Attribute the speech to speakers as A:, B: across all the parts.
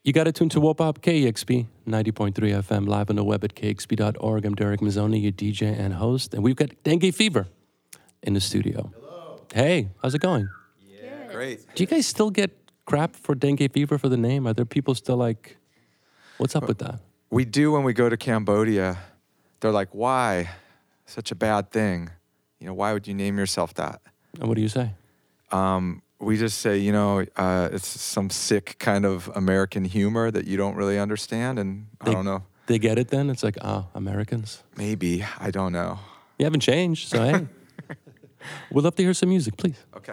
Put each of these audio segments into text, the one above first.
A: You got to tune to Wopop KEXP 90.3 FM live on the web at kexp.org. I'm Derek Mazzoni, your DJ and host, and we've got Dengue Fever in the studio.
B: Hello.
A: Hey, how's it going?
B: Yeah, great.
A: Do you guys still get crap for Dengue Fever for the name? Are there people still like, what's up with that?
B: We do when we go to Cambodia. They're like, why? Such a bad thing. You know, why would you name yourself that?
A: And what do you say?
B: We just say, it's some sick kind of American humor that you don't really understand, and I don't know.
A: They get it then? It's like, Americans.
B: Maybe. I don't know.
A: You haven't changed, so hey. We'd love to hear some music, please.
B: Okay.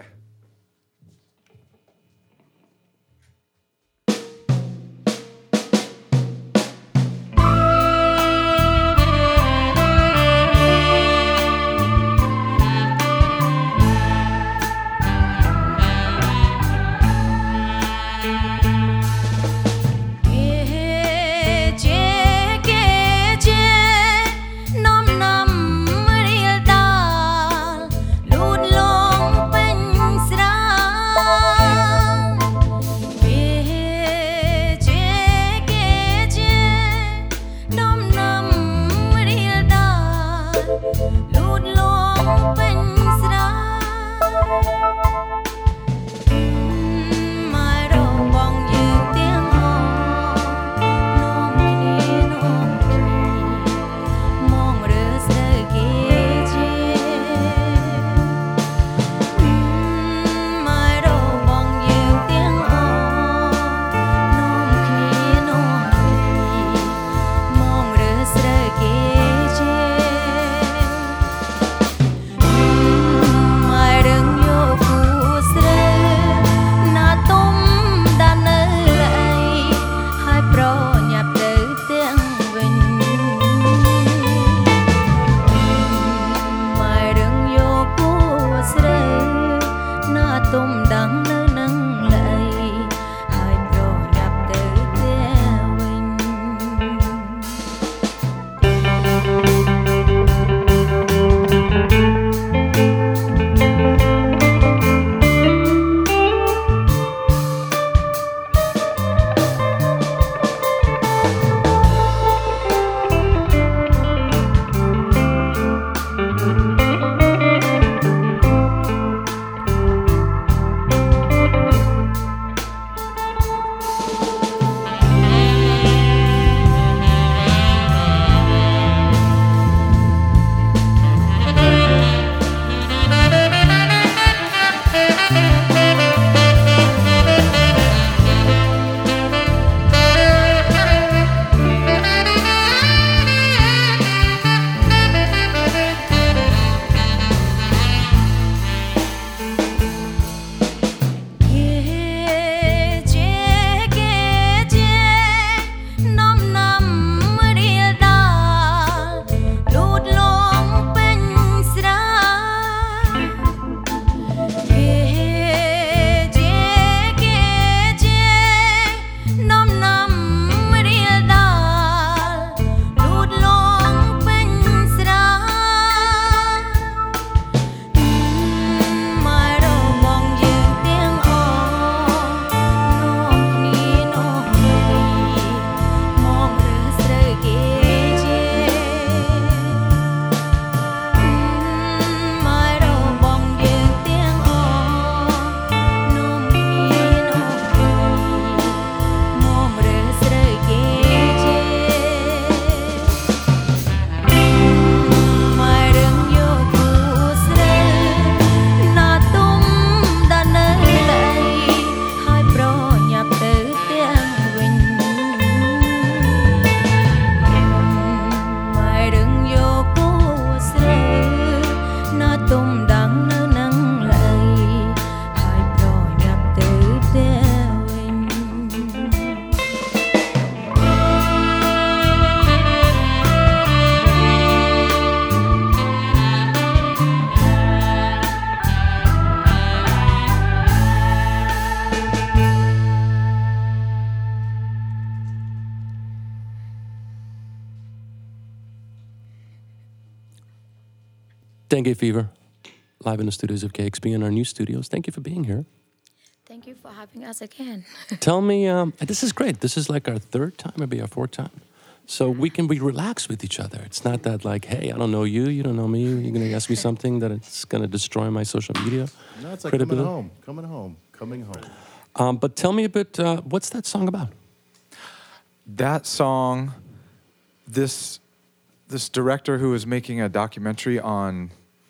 A: Dengue Fever, live in the studios of KEXP in our new studios. Thank you for being here.
C: Thank you for having us again.
A: Tell me, this is great. This is like our third time, maybe our fourth time. So we can be relaxed with each other. It's not that like, hey, I don't know you, you don't know me. You're going to ask me something that it's going to destroy my social media
D: No, it's like
A: credibility.
D: coming home.
A: But tell me a bit, what's that song about?
B: That song, this director who was making a documentary on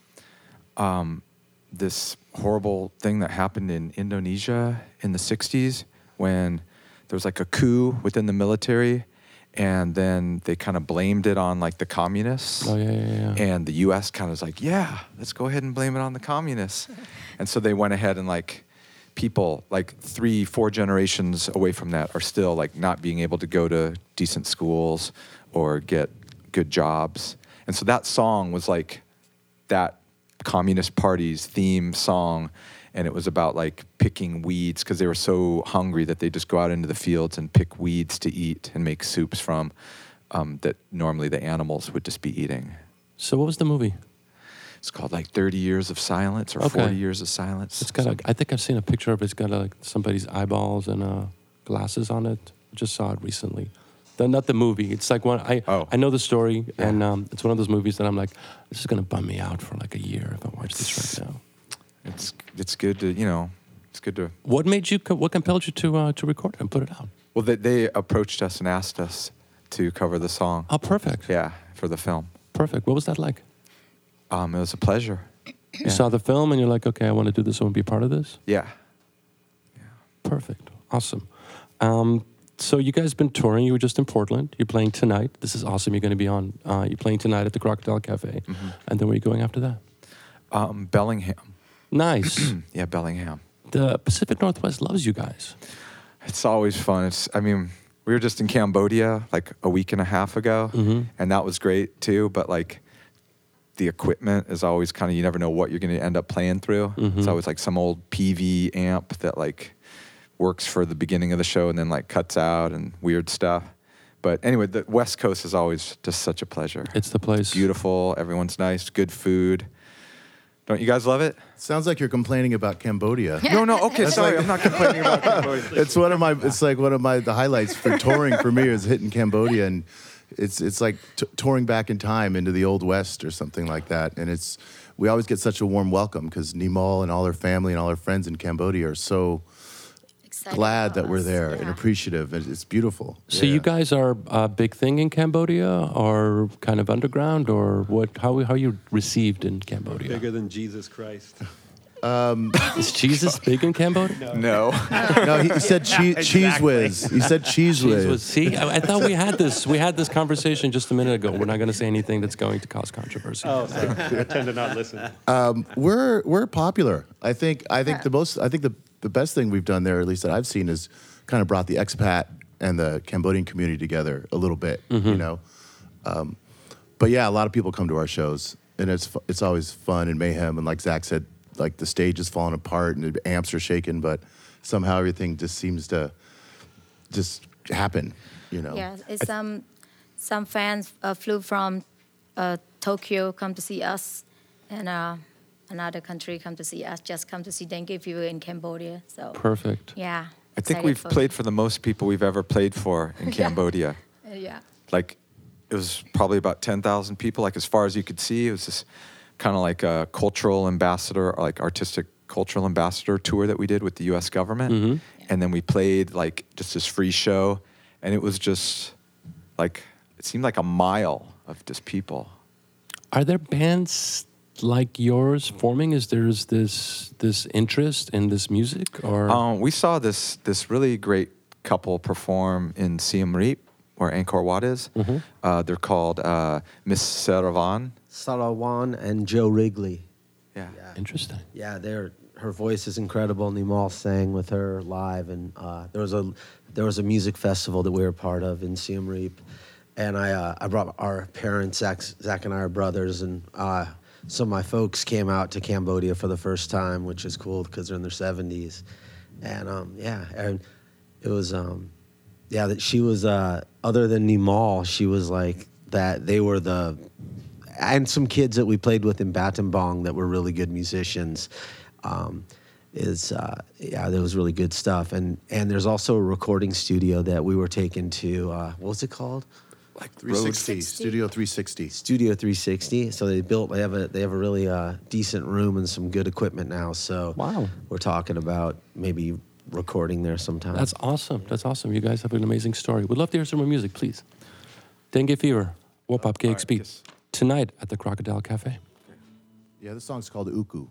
B: this horrible thing that happened in Indonesia in the 60s when there was like a coup within the military, and then they kind of blamed it on like the communists.
A: Oh, yeah.
B: And the U.S. kind of was like, yeah, let's go ahead and blame it on the communists. And so they went ahead and like people like 3-4 generations away from that are still like not being able to go to decent schools or get good jobs. And so that song was like that Communist Party's theme song. And it was about like picking weeds because they were so hungry that they just go out into the fields and pick weeds to eat and make soups from that normally the animals would just be eating.
A: So what was the movie?
B: It's called like 30 Years of Silence or
A: Okay.
B: 40 Years of Silence.
A: It's got I think I've seen a picture of it. It's got like somebody's eyeballs and glasses on it. I just saw it recently. Not the movie. It's like one, I know the story, and it's one of those movies that I'm like, this is going to bum me out for like a year if I watch this right now.
B: It's good to, it's good to...
A: What compelled you to record it and put it out?
B: Well, they approached us and asked us to cover the song.
A: Oh, perfect.
B: Yeah, for the film.
A: Perfect. What was that like?
B: It was a pleasure.
A: You saw the film and you're like, okay, I want to do this. I want to be part of this?
B: Yeah.
A: Perfect. Awesome. So you guys been touring. You were just in Portland. You're playing tonight. This is awesome. You're going to be on. You're playing tonight at the Crocodile Cafe. Mm-hmm. And then where are you going after that?
B: Bellingham.
A: Nice.
B: Yeah, Bellingham.
A: The Pacific Northwest loves you guys.
B: It's always fun. We were just in Cambodia like a week and a half ago, and that was great too. But like, the equipment is always kind of, you never know what you're going to end up playing through. It's always like some old PV amp that like works for the beginning of the show and then like cuts out and weird stuff. But anyway, the West Coast is always just such a pleasure.
A: It's the place.
B: Beautiful. Everyone's nice. Good food. Don't you guys love it?
D: Sounds like you're complaining about Cambodia.
B: No. Okay, sorry. I'm not complaining about Cambodia.
D: It's the highlights for touring for me is hitting Cambodia, and it's like touring back in time into the old West or something like that. And we always get such a warm welcome because Nimal and all her family and all her friends in Cambodia are so glad that we're there and appreciative. It's beautiful.
A: So you guys are a big thing in Cambodia, or kind of underground, or what? How are you received in Cambodia?
E: Bigger than Jesus Christ.
A: Is Jesus big in Cambodia?
B: No.
D: No, he said cheese whiz. He said cheese whiz.
A: See, I thought we had this. We had this conversation just a minute ago. We're not going to say anything that's going to cause controversy.
E: Oh, sorry. I tend to not listen.
D: We're popular. I think the best thing we've done there, at least that I've seen, is kind of brought the expat and the Cambodian community together a little bit, But yeah, a lot of people come to our shows, and it's always fun and mayhem. And like Zach said, like the stage is falling apart and the amps are shaking, but somehow everything just seems to just happen,
C: Yeah, it's some fans flew from Tokyo come to see us, and another country come to see us, just come to see Dengue Fever in Cambodia. So
A: perfect.
C: Yeah.
B: I think we've played for the most people we've ever played for in Cambodia.
C: Yeah.
B: Like, it was probably about 10,000 people, like as far as you could see. It was this kind of like a cultural ambassador, or like artistic cultural ambassador tour that we did with the U.S. government. Mm-hmm. And then we played like just this free show, and it was just like, it seemed like a mile of just people.
A: Are there bands like yours forming? Is there's this interest in this music, or
B: we saw this really great couple perform in Siem Reap, where Angkor Wat is. Mm-hmm. They're called Miss Saravan
F: and Joe Wrigley.
B: Yeah.
A: Interesting.
F: Yeah, her voice is incredible. Nimal sang with her live, and there was a music festival that we were part of in Siem Reap, and I brought our parents. Zach and I are brothers, and some of my folks came out to Cambodia for the first time, which is cool because they're in their 70s, and and it was that she was other than Nimal, she was like that. They were and some kids that we played with in Battambang that were really good musicians. is yeah, that was really good stuff. And there's also a recording studio that we were taken to. What was it called?
D: Like 360, Studio 360.
F: Studio 360. So they have a really decent room and some good equipment now. So
A: wow,
F: we're talking about maybe recording there sometime.
A: That's awesome. That's awesome. You guys have an amazing story. We'd love to hear some more music, please. Dengue Fever, Wop-Up KXP,
B: yes.
A: tonight at the Crocodile Cafe.
D: Yeah, this song's called Uku.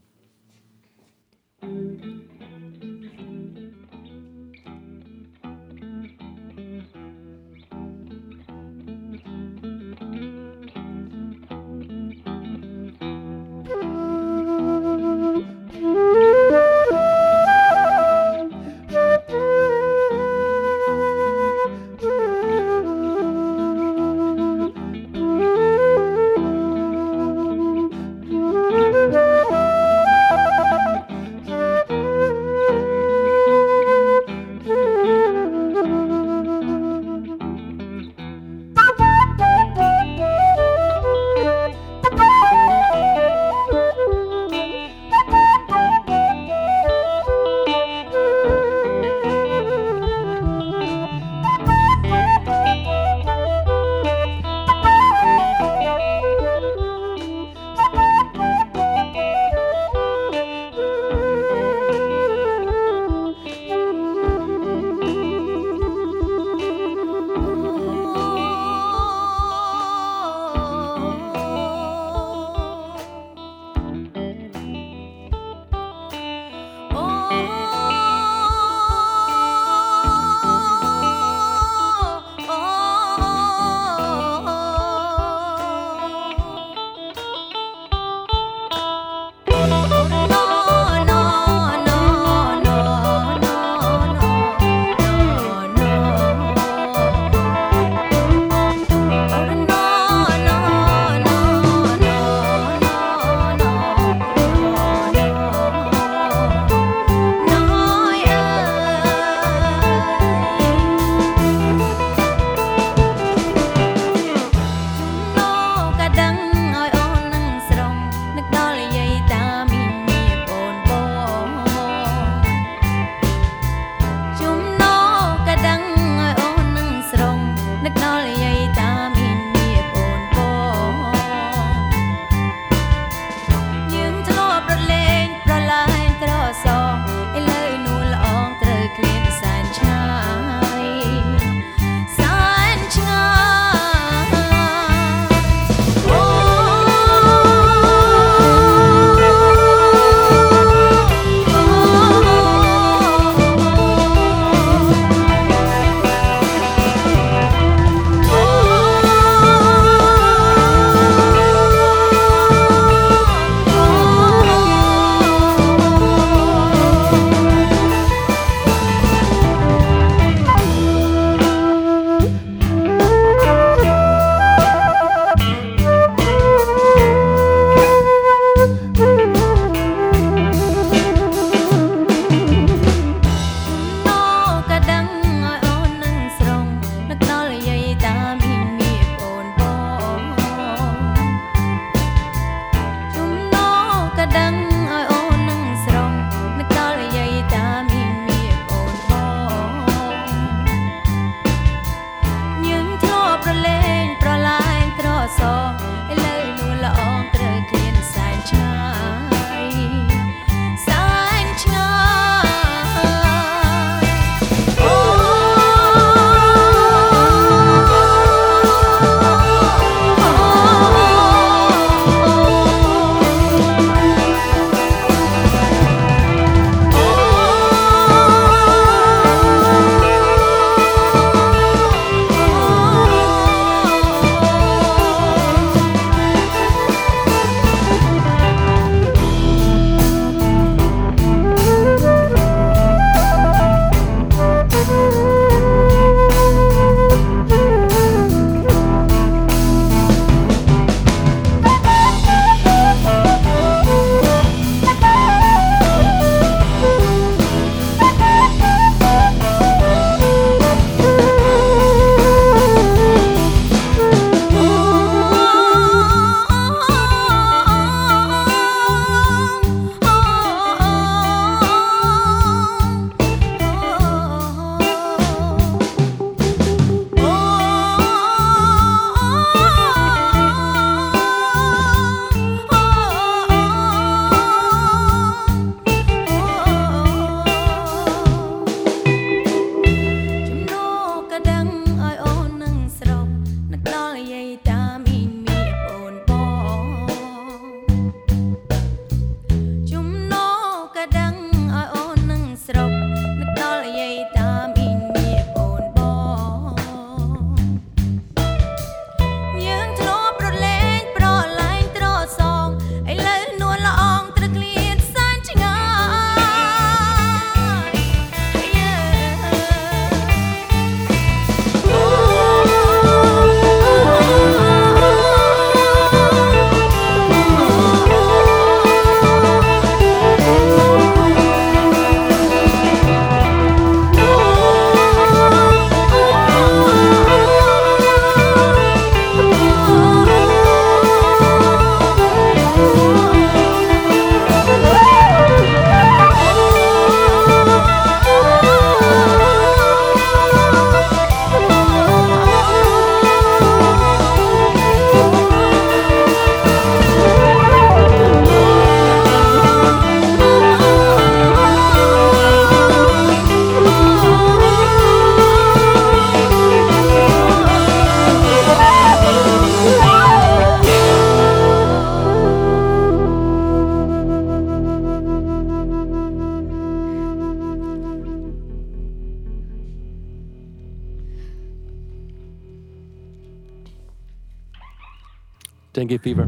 A: Dengue fever.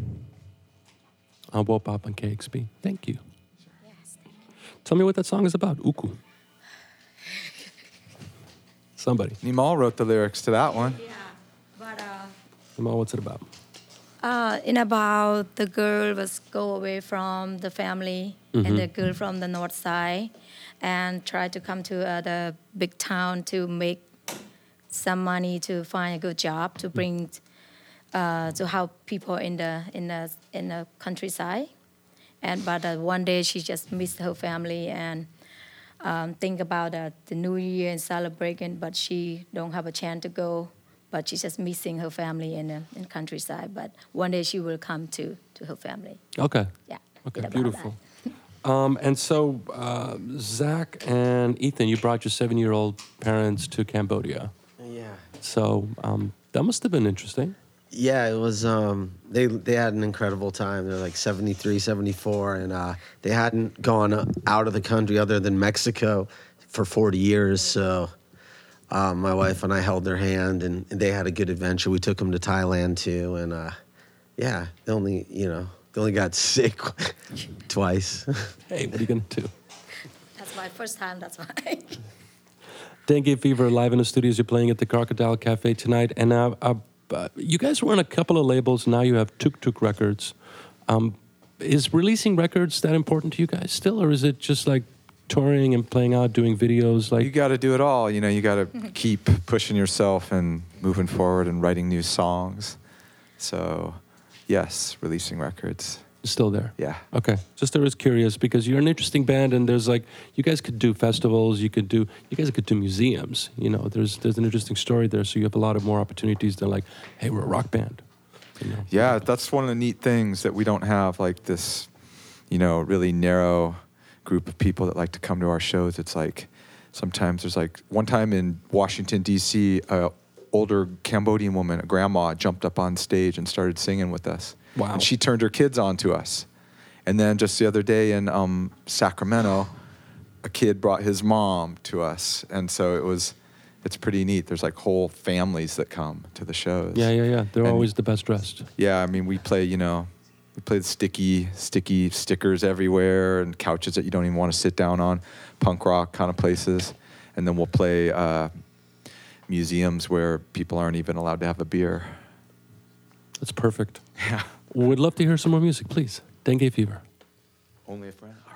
A: On Wopop on KXP. Thank you.
C: Yes, thank you.
A: Tell me what that song is about. Uku. Somebody.
B: Nimal wrote the lyrics to that one.
C: Yeah, but
A: Nimal, what's it about?
C: in about the girl was go away from the family and the girl from the north side and try to come to the big town to make some money to find a good job to bring to help people in the countryside. And but one day she just missed her family and think about the New Year and celebrating, but she don't have a chance to go. But she's just missing her family in countryside. But one day she will come to her family.
A: Okay.
C: Yeah.
A: Okay,
C: It's about
A: beautiful. And so, Zach and Ethan, you brought your 7-year-old parents to Cambodia.
F: Yeah.
A: So that must have been interesting.
F: Yeah, it was, they had an incredible time. They're like 73, 74, and they hadn't gone out of the country other than Mexico for 40 years. So my wife and I held their hand, and they had a good adventure. We took them to Thailand too, and yeah, they only got sick twice.
A: Hey, what are you going to do?
C: That's my first time, that's why.
A: Dengue Fever live in the studios. You're playing at the Crocodile Cafe tonight. And you guys were on a couple of labels. Now you have Tuk Tuk Records. Is releasing records that important to you guys still? Or is it just like touring and playing out, doing videos?
B: You got to do it all. You got to keep pushing yourself and moving forward and writing new songs. So, yes, releasing records.
A: Still there?
B: Yeah.
A: Okay. Just I was curious because you're an interesting band, and there's you guys could do festivals. You guys could do museums. There's an interesting story there. So you have a lot of more opportunities than hey, we're a rock band.
B: Yeah, that's one of the neat things that we don't have this, really narrow group of people that like to come to our shows. It's sometimes there's one time in Washington, D.C., a older Cambodian woman, a grandma, jumped up on stage and started singing with us.
A: Wow.
B: And she turned her kids on to us. And then just the other day in Sacramento, a kid brought his mom to us. And so it's pretty neat. There's whole families that come to the shows.
A: Yeah. They're always the best dressed.
B: Yeah, I mean, we play the sticky stickers everywhere and couches that you don't even want to sit down on, punk rock kind of places. And then we'll play museums where people aren't even allowed to have a beer.
A: That's perfect.
B: Yeah.
A: Would love to hear some more music, please. Dengue Fever.
B: Only a friend? All right.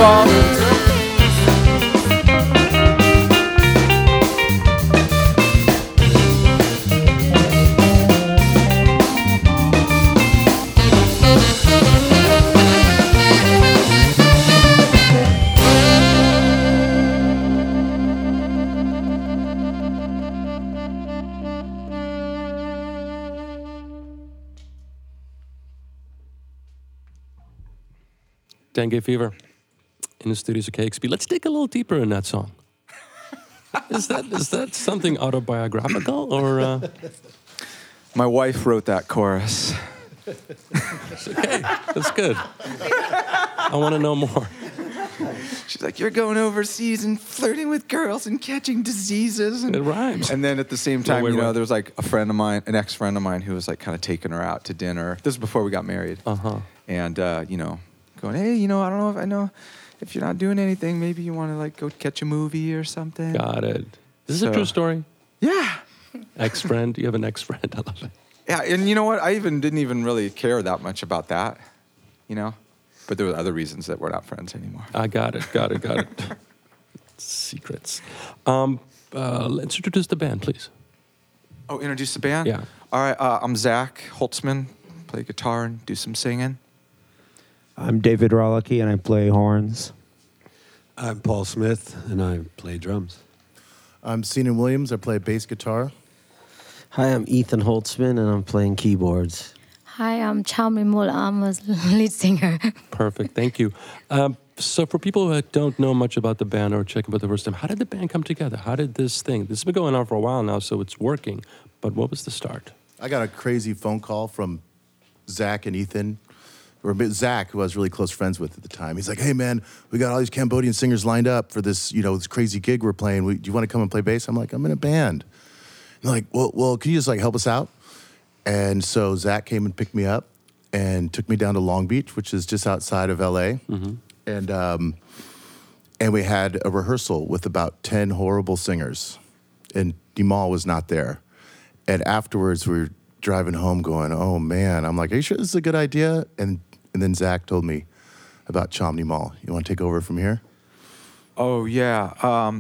B: Nimal.
A: Dengue Fever in the studios of KXP. Let's dig a little deeper in that song. Is that something autobiographical or?
B: My wife wrote that chorus.
A: Okay, that's good. I want to know more.
B: She's like, you're going overseas and flirting with girls and catching diseases. And,
A: It rhymes.
B: and then at the same time,
A: wait.
B: there was like a friend of mine, an ex-friend of mine who was like kind of taking her out to dinner. This is before we got married.
A: Uh-huh.
B: And, going, hey, I don't know if you're not doing anything, maybe you want to like go catch a movie or something.
A: Got it. Is this a true story?
B: Yeah.
A: Ex-friend? You have an ex-friend. I love it.
B: Yeah, and you know what? I didn't even really care that much about that, But there were other reasons that we're not friends anymore.
A: I got it. Secrets. Let's introduce the band, please.
B: Oh, introduce the band?
A: Yeah.
B: All right, I'm Zach Holtzman, play guitar and do some singing.
G: I'm David Rollicke, and I play horns.
E: I'm Paul Smith, and I play drums.
D: I'm Seanan Williams. I play bass guitar.
F: Hi, I'm Ethan Holtzman, and I'm playing keyboards.
C: Hi, I'm Chao Mimul. I'm a lead singer.
A: Perfect. Thank you. So for people who don't know much about the band or checking for the first time, how did the band come together? How did this thing? This has been going on for a while now, so it's working. But what was the start?
D: I got a crazy phone call from Zach and Ethan. Or Zach, who I was really close friends with at the time. He's like, hey, man, we got all these Cambodian singers lined up for this, this crazy gig we're playing. Do you want to come and play bass? I'm like, I'm in a band. And they're like, well, can you just help us out? And so Zach came and picked me up and took me down to Long Beach, which is just outside of L.A. Mm-hmm. And we had a rehearsal with about 10 horrible singers. And Nimal was not there. And afterwards, we were driving home going, oh, man. I'm like, are you sure this is a good idea? And then Zach told me about Chao Nimal. You want to take over from here?
B: Oh, yeah.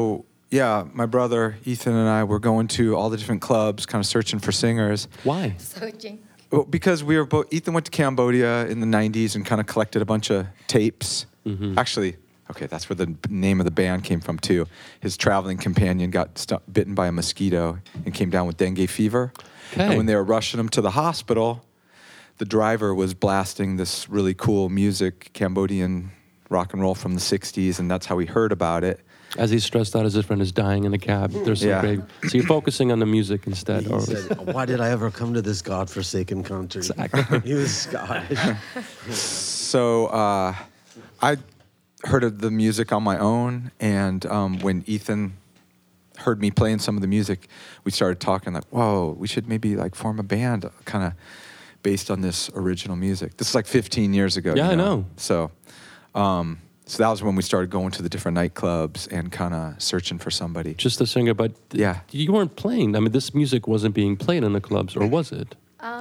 B: My brother, Ethan, and I were going to all the different clubs, kind of searching for singers.
A: Why?
C: Searching.
B: Well, because we were both, Ethan went to Cambodia in the 90s and kind of collected a bunch of tapes. Mm-hmm. Actually, okay, that's where the name of the band came from, too. His traveling companion got bitten by a mosquito and came down with dengue fever. Okay. And when they were rushing him to the hospital, the driver was blasting this really cool music, Cambodian rock and roll from the 60s, and that's how he heard about it.
A: As he's stressed out as his friend is dying in the cab. There's some great. So you're focusing on the music instead.
F: He said, why did I ever come to this godforsaken country?
A: Exactly.
F: He was Scottish.
B: So I heard of the music on my own, and when Ethan heard me playing some of the music, we started talking like, whoa, we should maybe form a band kind of based on this original music. This is 15 years ago.
A: Yeah, I know.
B: So that was when we started going to the different nightclubs and kind of searching for somebody.
A: Just a singer, but
B: yeah,
A: you weren't playing. I mean, this music wasn't being played in the clubs, or was it?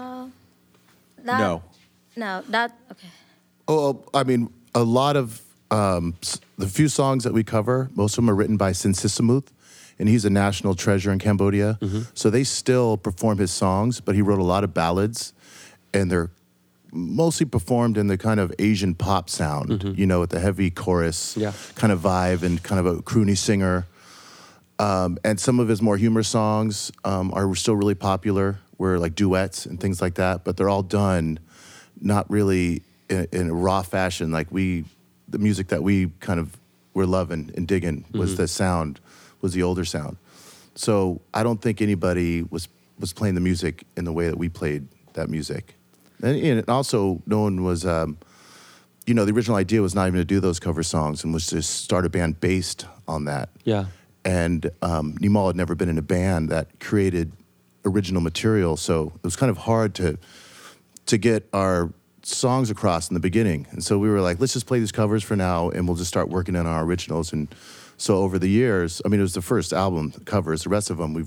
B: No.
C: Okay.
D: Oh, I mean, a lot of the few songs that we cover, most of them are written by Sinsisamuth, and he's a national treasure in Cambodia. Mm-hmm. So they still perform his songs, but he wrote a lot of ballads, and they're mostly performed in the kind of Asian pop sound, mm-hmm. With the heavy chorus kind of vibe and kind of a croony singer. And some of his more humorous songs are still really popular, where duets and things like that, but they're all done not really in a raw fashion. The music that we kind of were loving and digging was mm-hmm. the sound, was the older sound. So I don't think anybody was playing the music in the way that we played that music. And also, no one was, the original idea was not even to do those cover songs and was to start a band based on that.
A: Yeah.
D: And Nimal had never been in a band that created original material, so it was kind of hard to get our songs across in the beginning. And so we were like, let's just play these covers for now, and we'll just start working on our originals. And so over the years, it was the first album covers. The rest of them,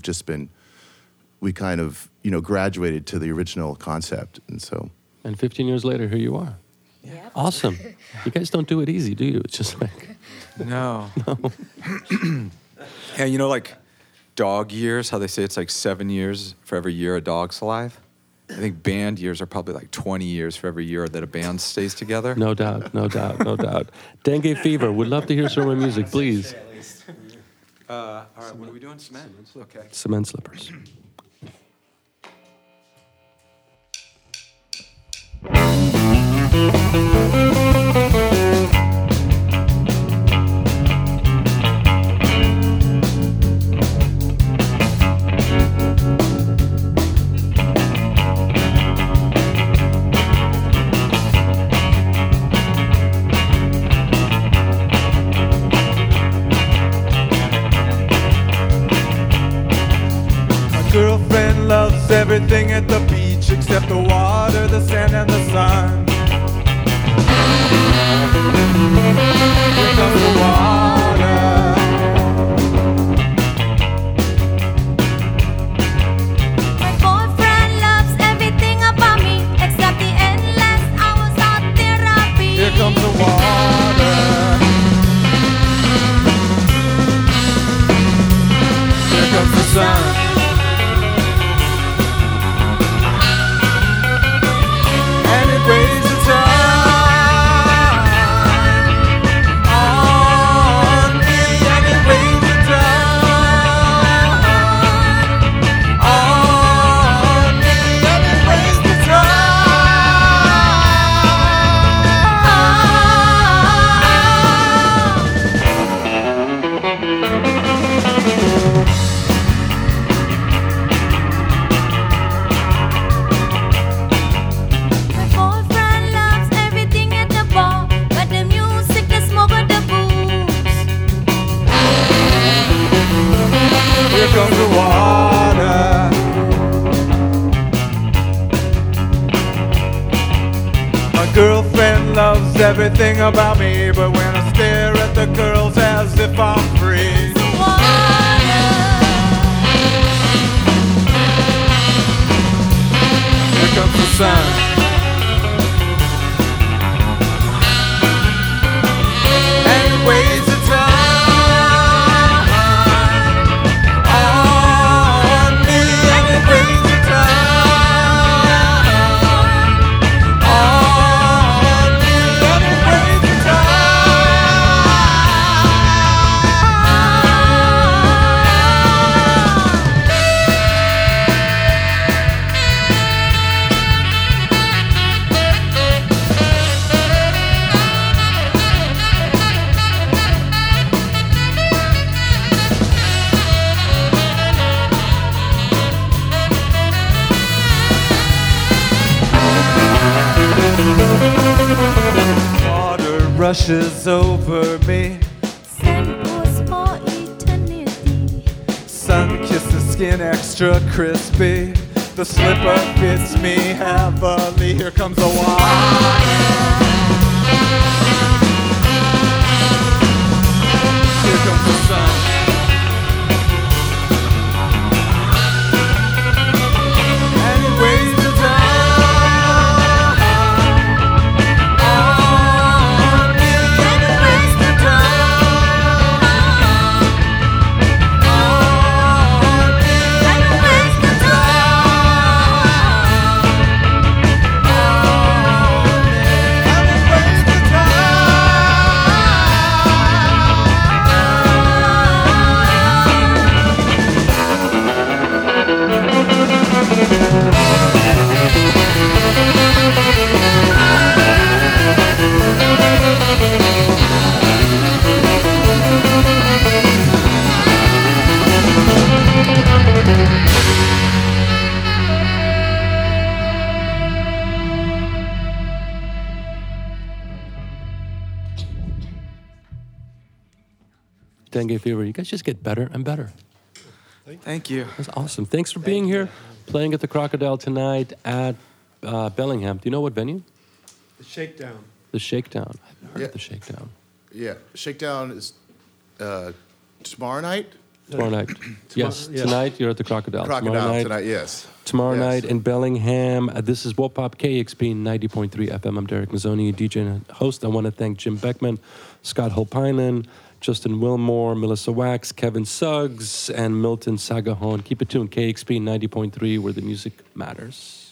D: we kind of, graduated to the original concept. And
A: 15 years later, here you are.
C: Yep.
A: Awesome. You guys don't do it easy, do you? It's just like
B: No. Yeah, you know, like dog years, how they say it's like 7 years for every year a dog's alive? I think band years are probably like 20 years for every year that a band stays together.
A: no doubt, no doubt, no doubt. Dengue Fever. Would love to hear some more music, please.
B: All right, what are we doing? Cement? Okay.
A: Cement Slippers.
H: Girlfriend loves everything at the beach except the water, the sand, and the sun. Here comes the water.
I: My boyfriend loves everything about me except the endless hours of therapy.
H: Here comes the water. Here comes the sun. Waves the time on me, and it weighs the time on me, and it weighs the
I: My boyfriend loves everything at the bar, but the music, the smoke, or the booze.
H: Here comes the water. My girlfriend loves everything about me, but when I stare at the girls as if I'm free.
I: The water.
H: Here comes the sun. And it weighs the time on me, and it weighs the time on me, and it weighs the water rushes over me.
I: Sand pours for eternity.
H: Sun kisses skin extra crispy. The slipper fits me heavily. Here comes the water. Here comes the sun. And it weighs the time on me, and it weighs the time on me, and it weighs the time on me, and it weighs the
A: Dengue Fever. You guys just get better and better.
B: Thank you.
A: That's awesome. Thanks for being here, playing at the Crocodile tonight at Bellingham. Do you know what venue?
E: The Shakedown.
A: The Shakedown. I've heard
D: Yeah.
A: of the Shakedown.
D: Yeah, Shakedown is tomorrow night,
A: Tomorrow night. Yes,
E: yes.
A: tonight you're at the Crocodile.
D: Crocodile tonight, yes.
A: Tomorrow
D: Yes.
A: night in Bellingham. This is Wopop KXP 90.3 FM. I'm Derek Mazzoni, DJ and host. I want to thank Jim Beckman, Scott Holpinen, Justin Wilmore, Melissa Wax, Kevin Suggs, and Milton Sagahon. Keep it tuned, KXP 90.3, where the music matters.